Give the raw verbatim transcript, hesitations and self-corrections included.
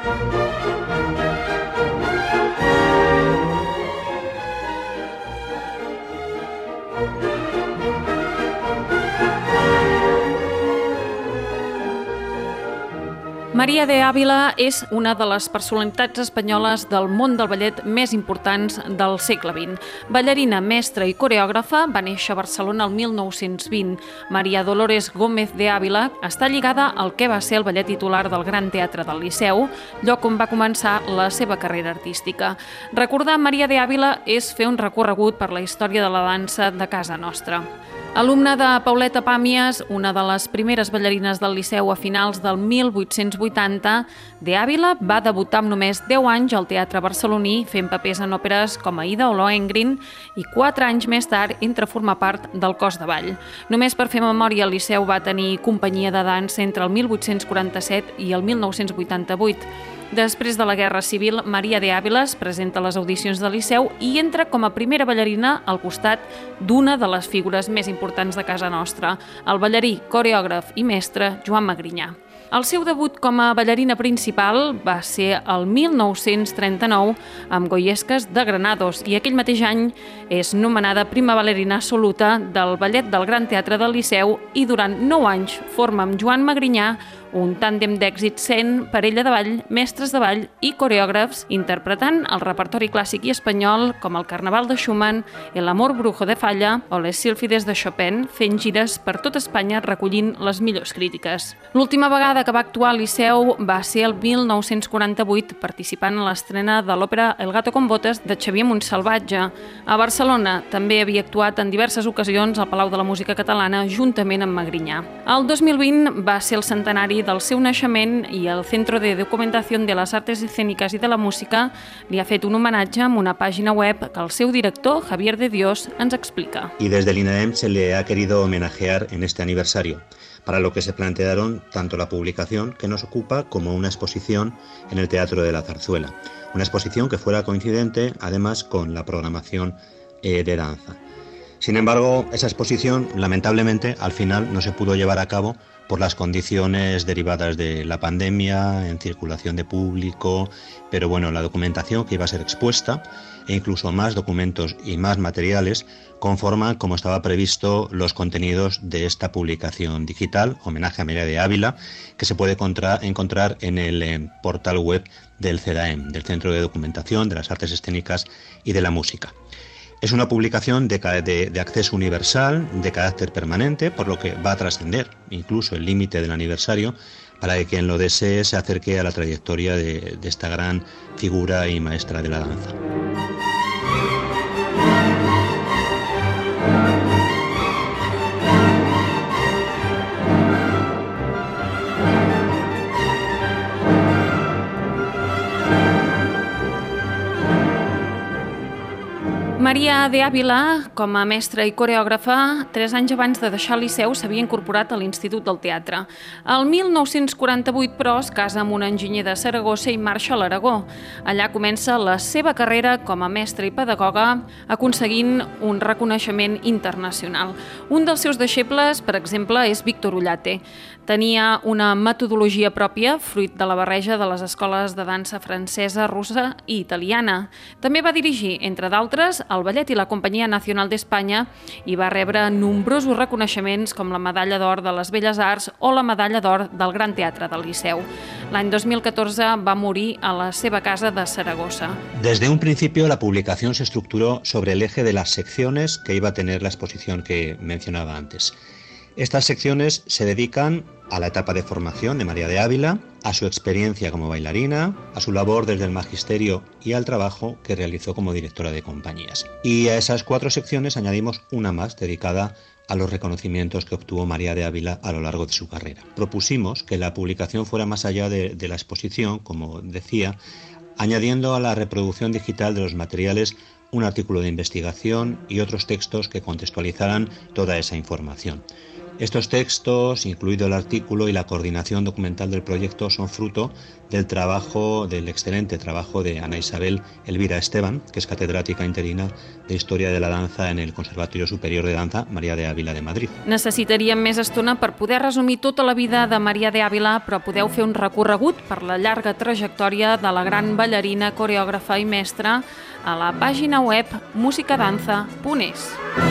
Maria de Ávila és una de les personalitats espanyoles del món del ballet més importants del segle vint. Ballarina, mestra i coreògrafa, va néixer a Barcelona el mil nou-cents vint. Maria Dolores Gómez de Ávila està lligada al que va ser el ballet titular del Gran Teatre del Liceu, lloc on va començar la seva carrera artística. Recordar Maria de Ávila és fer un recorregut per la història de la dansa de casa nostra. Alumna de Pauleta Pàmies, una de les primeres ballarines del Liceu a finals del mil vuit-cents vuitanta, de Ávila va debutar amb només deu anys al Teatre Barceloní fent papers en òperes com Aida o Lohengrin i quatre anys més tard entra a formar part del cos de ball. Només per fer memòria, el Liceu va tenir companyia de dansa entre el mil vuit-cents quaranta-set i el mil nou-cents vuitanta-vuit. Després de la Guerra Civil, Maria de Ávila es presenta a les audicions del Liceu i entra com a primera ballarina al costat d'una de les figures més importants de casa nostra, el ballarí, coreògraf i mestre Joan Magrinyà. El seu debut com a ballarina principal va ser el mil nou-cents trenta-nou amb Goyescas de Granados i aquell mateix any és nomenada prima ballarina absoluta del Ballet del Gran Teatre del Liceu i durant nou anys forma amb Joan Magrinyà un tàndem d'èxit sent parella de ball, mestres de ball i coreògrafs, interpretant el repertori clàssic i espanyol com el Carnaval de Schumann, El amor brujo de Falla o les Sílfides de Chopin, fent gires per tot Espanya recollint les millors crítiques. L'última vegada que va actuar al Liceu va ser el mil nou-cents quaranta-vuit, participant en l'estrena de l'òpera El gato con botas de Xavier Montsalvatge. A Barcelona també havia actuat en diverses ocasions al Palau de la Música Catalana juntament amb Magrinyà. El dos mil vint va ser el centenari del seu naixement i el Centro de Documentación de las Artes Escénicas y de la Música li ha fet un homenatge amb una pàgina web que el seu director, Javier de Dios, ens explica. Y desde el INAEM se le ha querido homenajear en este aniversario, para lo que se plantearon tanto la publicación que nos ocupa como una exposición en el Teatro de la Zarzuela. Una exposición que fuera coincidente, además, con la programación eh, de danza. Sin embargo, esa exposición, lamentablemente, al final no se pudo llevar a cabo por las condiciones derivadas de la pandemia, en circulación de público, pero bueno, la documentación que iba a ser expuesta e incluso más documentos y más materiales conforman, como estaba previsto, los contenidos de esta publicación digital, homenaje a Maria de Ávila, que se puede encontrar en el eh, portal web del C E D A E M, del Centro de Documentación de las Artes Escénicas y de la Música. Es una publicación de, de, de acceso universal, de carácter permanente, por lo que va a trascender incluso el límite del aniversario para que quien lo desee se acerque a la trayectoria de, de esta gran figura y maestra de la danza. Maria de Ávila, com a mestra i coreògrafa, tres anys abans de deixar el Liceu s'havia incorporat a l'Institut del Teatre. El mil nou-cents quaranta-vuit, però, es casa amb un enginyer de Saragossa i marxa a l'Aragó. Allà comença la seva carrera com a mestra i pedagoga, aconseguint un reconeixement internacional. Un dels seus deixebles, per exemple, és Víctor Ullate. Tenia una metodologia pròpia, fruit de la barreja de les escoles de dansa francesa, russa i italiana. També va dirigir, entre d'altres, el Ballet i la Companyia Nacional d'Espanya i va rebre nombrosos reconeixements com la Medalla d'Or de les Belles Arts o la Medalla d'Or del Gran Teatre del Liceu. L'any dos mil catorze va morir a la seva casa de Saragossa. Desde un principio la publicación se estructuró sobre el eje de las secciones que iba a tener la exposición que mencionaba antes. Estas secciones se dedican a la etapa de formación de Maria de Ávila, a su experiencia como bailarina, a su labor desde el magisterio y al trabajo que realizó como directora de compañías. Y a esas cuatro secciones añadimos una más dedicada a los reconocimientos que obtuvo Maria de Ávila a lo largo de su carrera. Propusimos que la publicación fuera más allá de, de la exposición, como decía, añadiendo a la reproducción digital de los materiales un artículo de investigación y otros textos que contextualizaran toda esa información. Estos textos, incluido el artículo y la coordinación documental del proyecto, son fruto del trabajo, del excelente trabajo de Ana Isabel Elvira Esteban, que es catedràtica interina de Història de la Danza en el Conservatorio Superior de Danza María de Ávila de Madrid. Necessitaríem més estona per poder resumir tota la vida de María de Ávila, però podeu fer un recorregut per la llarga trajectòria de la gran ballarina, coreògrafa i mestra a la pàgina web musicadanza punt es.